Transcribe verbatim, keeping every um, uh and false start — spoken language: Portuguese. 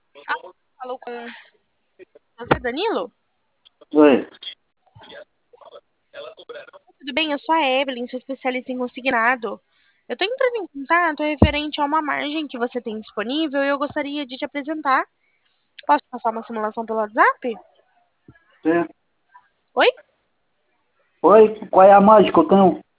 Ah, falou com você, Danilo? Oi. Tudo bem? Eu sou a Evelyn, sou especialista em consignado. Eu tô entrando em contato referente a uma margem que você tem disponível e eu gostaria de te apresentar. Posso passar uma simulação pelo WhatsApp? Sim. Oi? Oi, qual é a mágica? Eu tenho